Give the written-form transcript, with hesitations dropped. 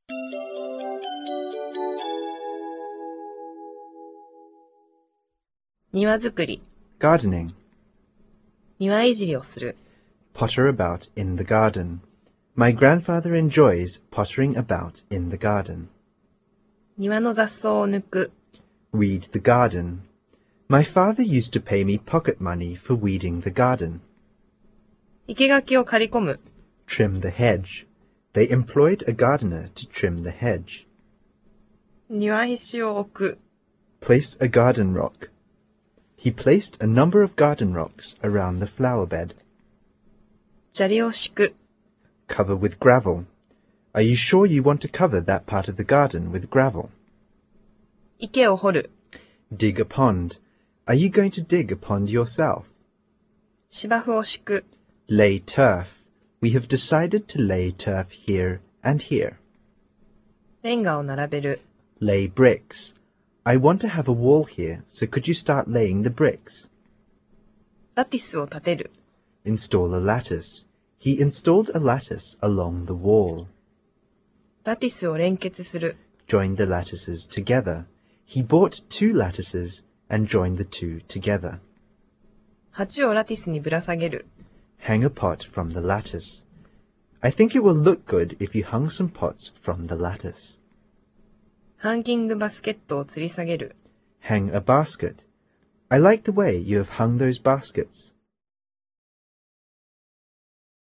庭作り、 Gardening. 庭いじりをする。 Potter about in the garden. My grandfather enjoys pottering about in the garden. 庭の雑草を抜く。 Weed the garden. My father used to pay me pocket money for weeding the garden. 生垣を刈り込む。 Trim the hedge. They employed a gardener to trim the hedge. 庭石を置く。 Place a garden rock. He placed a number of garden rocks around the flower bed. 砂利を敷く。 Cover with gravel. Are you sure you want to cover that part of the garden with gravel? 池を掘る。 Dig a pond. Are you going to dig a pond yourself? 芝生を敷く。 Lay turf. We have decided to lay turf here and here. レンガを並べる。 Lay bricks. I want to have a wall here, so could you start laying the bricks? ラティスを立てる。 Install a lattice. He installed a lattice along the wall. ラティスを連結する。 Join the lattices together. He bought 2 lattices and joined the 2 together. 鉢をラティスにぶら下げる。 Hang a pot from the lattice. I think it will look good if you hung some pots from the lattice. ハンギングバスケットを吊り下げる。 Hang a basket. I like the way you have hung those baskets.